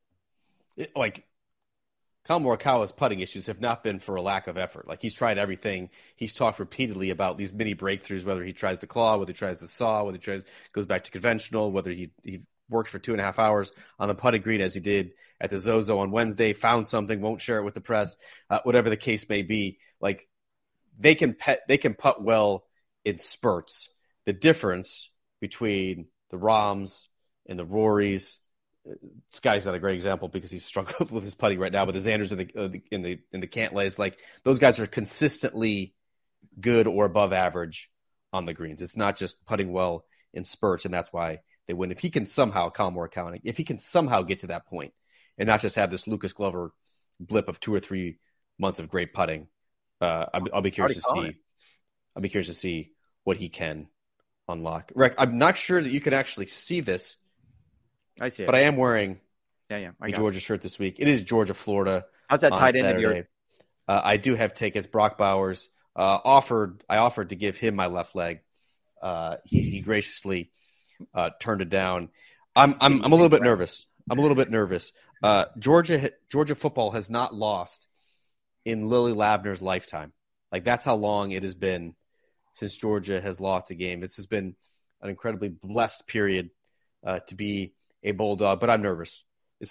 Collin Morikawa's putting issues have not been for a lack of effort. Like, he's tried everything. He's talked repeatedly about these mini breakthroughs, whether he tries the claw, whether he tries the saw, whether he goes back to conventional, whether he worked for 2.5 hours on the putting green as he did at the Zozo on Wednesday, found something, won't share it with the press, whatever the case may be. Like, they can putt well in spurts. The difference between the Rahms and the Rorys, Scotty's not a great example because he's struggling with his putting right now, but the Xanders in the Cantlays, like, those guys are consistently good or above average on the greens. It's not just putting well in spurts, and that's why they win. If he can somehow, Collin Morikawa, if he can somehow get to that point and not just have this Lucas Glover blip of 2 or 3 months of great putting, I'll be curious to see. I'll be curious to see what he can unlock. Rick, I'm not sure that you can actually see this. I see it. But I am wearing a Georgia shirt this week. It is Georgia, Florida. How's that tied into your? I do have tickets. Brock Bowers I offered to give him my left leg. He graciously turned it down. I'm a little bit nervous. Georgia football has not lost in Lily Lavner's lifetime. Like, that's how long it has been since Georgia has lost a game. This has been an incredibly blessed period to be a Bulldog, but I'm nervous.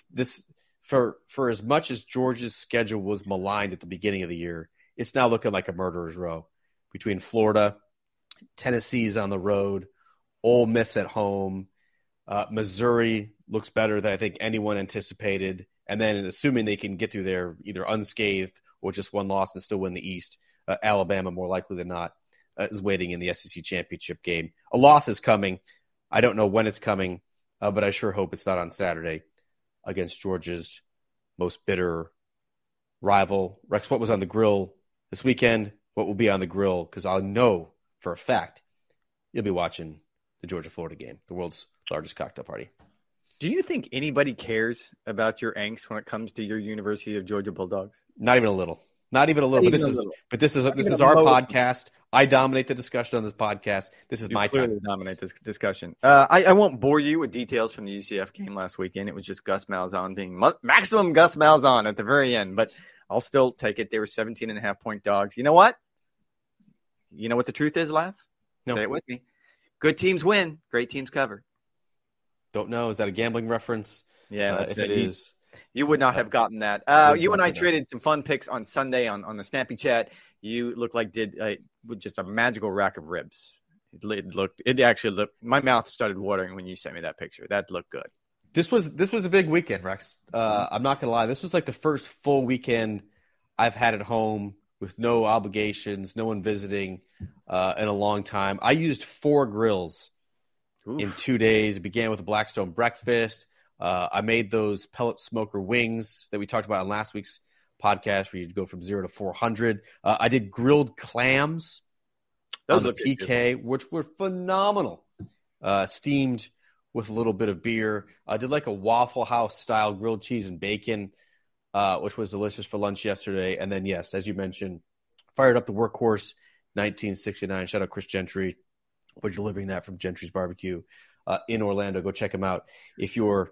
For as much as Georgia's schedule was maligned at the beginning of the year, it's now looking like a murderer's row between Florida, Tennessee's on the road, Ole Miss at home, Missouri looks better than I think anyone anticipated, and then assuming they can get through there either unscathed or just one loss and still win the East, Alabama more likely than not is waiting in the SEC championship game. A loss is coming. I don't know when it's coming. But I sure hope it's not on Saturday against Georgia's most bitter rival. Rex, what was on the grill this weekend? What will be on the grill? Because I know for a fact you'll be watching the Georgia-Florida game, the world's largest cocktail party. Do you think anybody cares about your angst when it comes to your University of Georgia Bulldogs? Not even a little. But this is our podcast. I dominate the discussion on this podcast. This is my time to dominate this discussion. I won't bore you with details from the UCF game last weekend. It was just Gus Malzahn being maximum Gus Malzahn at the very end, but I'll still take it. They were 17.5-point dogs. You know what? You know what the truth is, Lav? No. Say it with me. Good teams win. Great teams cover. Don't know. Is that a gambling reference? Yeah, if it is. You would not have gotten that. You and I traded some fun picks on Sunday on the Snappy Chat. You looked like with just a magical rack of ribs. It actually looked. My mouth started watering when you sent me that picture. That looked good. This was a big weekend, Rex. I'm not gonna lie. This was like the first full weekend I've had at home with no obligations, no one visiting in a long time. I used 4 grills in 2 days. It began with a Blackstone breakfast. I made those pellet smoker wings that we talked about on last week's podcast where you go from 0 to 400. I did grilled clams on the PK, which were phenomenal. Steamed with a little bit of beer. I did like a Waffle House style grilled cheese and bacon, which was delicious for lunch yesterday. And then, yes, as you mentioned, fired up the Workhorse 1969. Shout out Chris Gentry for delivering that from Gentry's Barbecue in Orlando. Go check him out if you're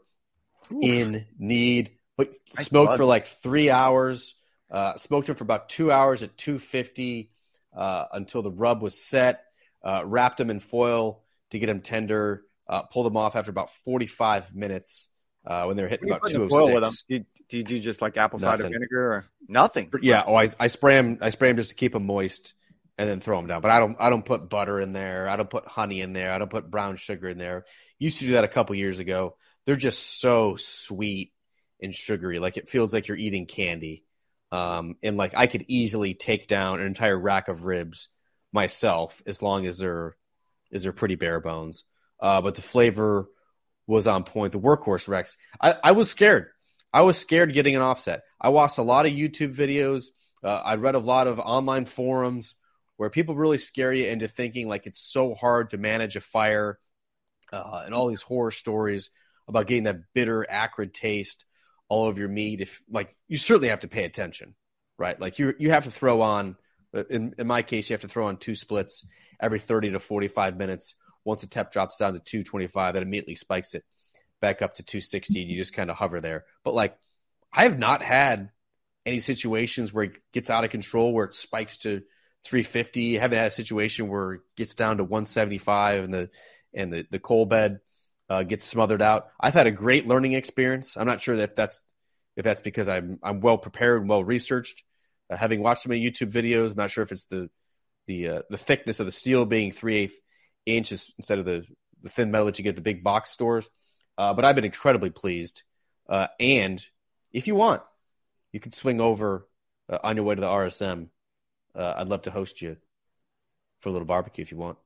in need. But smoked for like 3 hours. Smoked him for about 2 hours at 250 until the rub was set. Wrapped him in foil to get him tender. Pulled them off after about 45 minutes when they were hitting about 206. Did you do just like apple cider vinegar or nothing? Yeah. I spray them just to keep them moist, and then throw them down. But I don't put butter in there. I don't put honey in there. I don't put brown sugar in there. Used to do that a couple years ago. They're just so sweet and sugary. Like it feels like you're eating candy. And like I could easily take down an entire rack of ribs myself as long as they're pretty bare bones. But the flavor was on point. The workhorse Rex. I was scared. I was scared getting an offset. I watched a lot of YouTube videos. I read a lot of online forums where people really scare you into thinking like it's so hard to manage a fire and all these horror stories about getting that bitter, acrid taste all over your meat. If like you certainly have to pay attention, right? Like you have to throw on, in my case, you have to throw on 2 splits every 30 to 45 minutes. Once the temp drops down to 225, that immediately spikes it back up to 260, and you just kind of hover there. But like I have not had any situations where it gets out of control, where it spikes to 350. I haven't had a situation where it gets down to 175 and the coal bed gets smothered out. I've had a great learning experience. I'm not sure if that's because I'm well prepared and well researched. Having watched so many YouTube videos, I'm not sure if it's the thickness of the steel being 3/8 inches instead of the thin metal that you get at the big box stores. But I've been incredibly pleased. And if you want, you can swing over on your way to the RSM. I'd love to host you for a little barbecue if you want.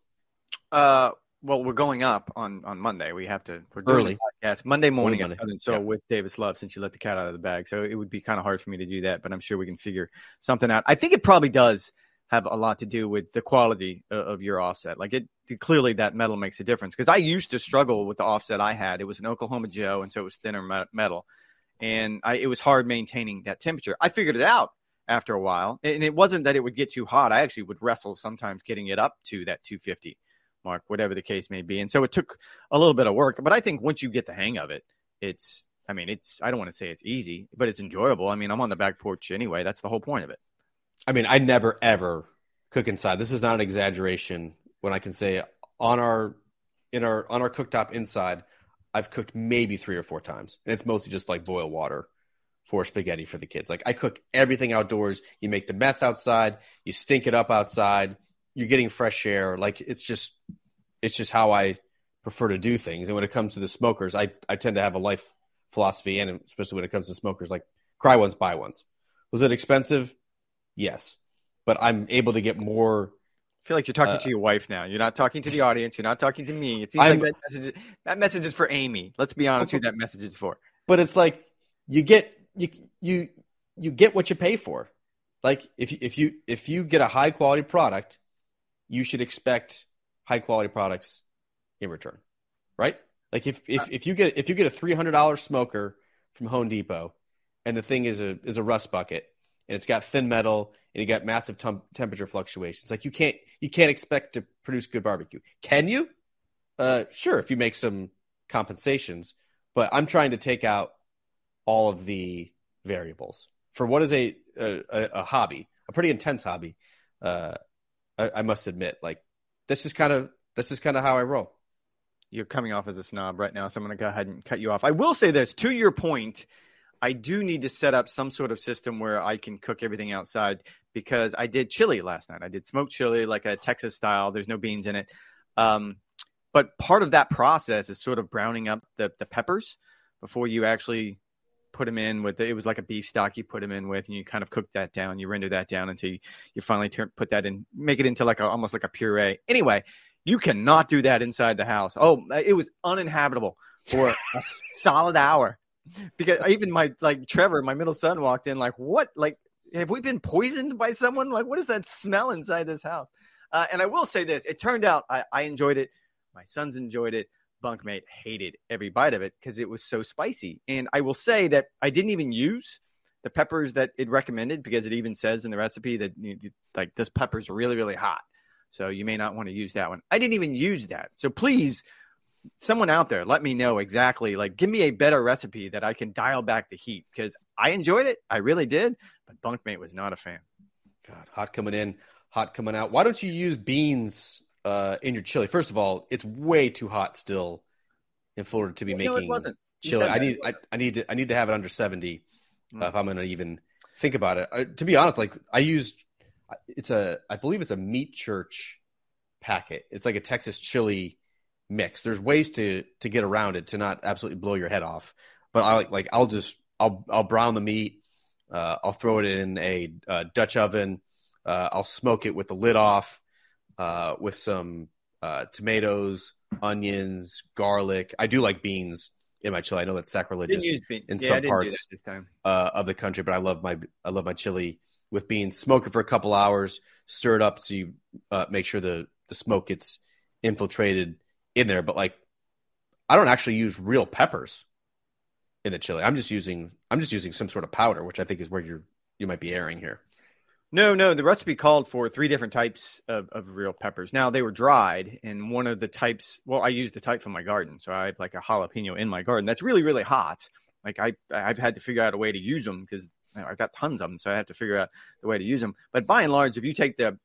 Well, we're going up on Monday. We're doing early podcast Monday morning Monday. at Southern Soul with Davis Love, since you let the cat out of the bag. So it would be kind of hard for me to do that, but I'm sure we can figure something out. I think it probably does have a lot to do with the quality of your offset. Like clearly that metal makes a difference, because I used to struggle with the offset I had. It was an Oklahoma Joe, and so it was thinner metal, and it was hard maintaining that temperature. I figured it out after a while, and it wasn't that it would get too hot. I actually would wrestle sometimes getting it up to that 250 mark, whatever the case may be. And so it took a little bit of work, but I think once you get the hang of it, I don't want to say it's easy, but it's enjoyable. I mean, I'm on the back porch anyway. That's the whole point of it. I mean, I never, ever cook inside. This is not an exaggeration when I can say on our cooktop inside, I've cooked maybe 3 or 4 times. And it's mostly just like boil water for spaghetti for the kids. Like I cook everything outdoors. You make the mess outside, you stink it up outside, you're getting fresh air. Like it's just how I prefer to do things. And when it comes to the smokers, I tend to have a life philosophy, and especially when it comes to smokers, like cry once, buy once. Was it expensive? Yes. But I'm able to get more. I feel like you're talking to your wife now. You're not talking to the audience. You're not talking to me. It seems like that message is for Amy. Let's be honest who that message is for. But it's like you get what you pay for. Like if you get a high quality product, you should expect high quality products in return, right? Like if you get a $300 smoker from Home Depot, and the thing is a rust bucket, and it's got thin metal, and you got massive temperature fluctuations, like you can't expect to produce good barbecue. Can you? Sure, if you make some compensations, but I'm trying to take out all of the variables for what is a hobby, a pretty intense hobby. I must admit, like that's just kind of how I roll. You're coming off as a snob right now, so I'm going to go ahead and cut you off. I will say this, to your point, I do need to set up some sort of system where I can cook everything outside, because I did chili last night. I did smoked chili, like a Texas style. There's no beans in it. But part of that process is sort of browning up the peppers before you actually put them in with it was like a beef stock you put them in with, and you kind of cook that down. You render that down until you finally put that in, make it into like almost like a puree. Anyway, you cannot do that inside the house. Oh, it was uninhabitable for a solid hour, because even Trevor, my middle son, walked in like, what? Like, have we been poisoned by someone? Like, what is that smell inside this house? And I will say this, it turned out I enjoyed it. My sons enjoyed it. Bunkmate hated every bite of it because it was so spicy. And I will say that I didn't even use the peppers that it recommended, because it even says in the recipe that like this pepper's really, really hot. So you may not want to use that one. I didn't even use that. So please, someone out there, let me know exactly, like give me a better recipe that I can dial back the heat, because I enjoyed it. I really did. But Bunkmate was not a fan. God, hot coming in, hot coming out. Why don't you use beans in your chili? First of all, it's way too hot still in Florida to be making it wasn't. Chili. I need to have it under 70 if I'm going to even think about it. To be honest, like I I believe it's a Meat Church packet. It's like a Texas chili mix. There's ways to get around it to not absolutely blow your head off. But I'll brown the meat. I'll throw it in a Dutch oven. I'll smoke it with the lid off, with some tomatoes, onions, garlic. I do like beans in my chili. I know that's sacrilegious in some parts of the country, but I love my chili with beans. Smoke it for a couple hours, stir it up so you make sure the smoke gets infiltrated in there. But like, I don't actually use real peppers in the chili. I'm just using some sort of powder, which I think is where you might be erring here. No, the recipe called for 3 different types of real peppers. Now, they were dried, and one of the types, well, I used the type from my garden. So I have like a jalapeno in my garden that's really, really hot. Like I've had to figure out a way to use them because I've got tons of them. So I have to figure out the way to use them. But by and large, if you take the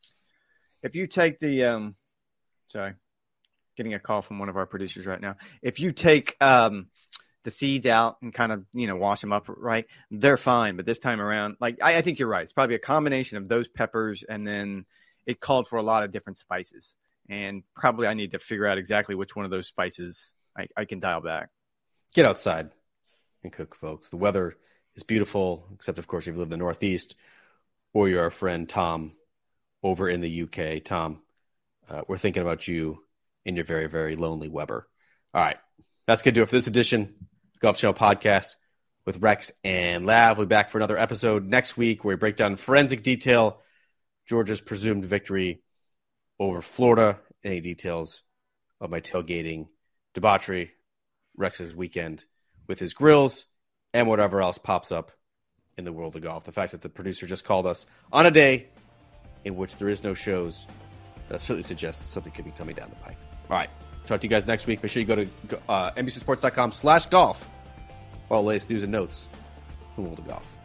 sorry, getting a call from one of our producers right now. If you take the seeds out and kind of, wash them up right, they're fine. But this time around, like, I think you're right. It's probably a combination of those peppers, and then it called for a lot of different spices. And probably I need to figure out exactly which one of those spices I can dial back. Get outside and cook, folks. The weather is beautiful, except, of course, if you live in the Northeast or you're our friend Tom over in the UK. Tom, we're thinking about you in your very, very lonely Weber. All right. That's going to do it for this edition of Golf Channel Podcast with Rex and Lav. We'll be back for another episode next week where we break down in forensic detail Georgia's presumed victory over Florida, any details of my tailgating debauchery, Rex's weekend with his grills, and whatever else pops up in the world of golf. The fact that the producer just called us on a day in which there is no shows, that certainly suggests that something could be coming down the pike. All right. Talk to you guys next week. Make sure you go to NBCSports.com/golf for all the latest news and notes from the world of golf.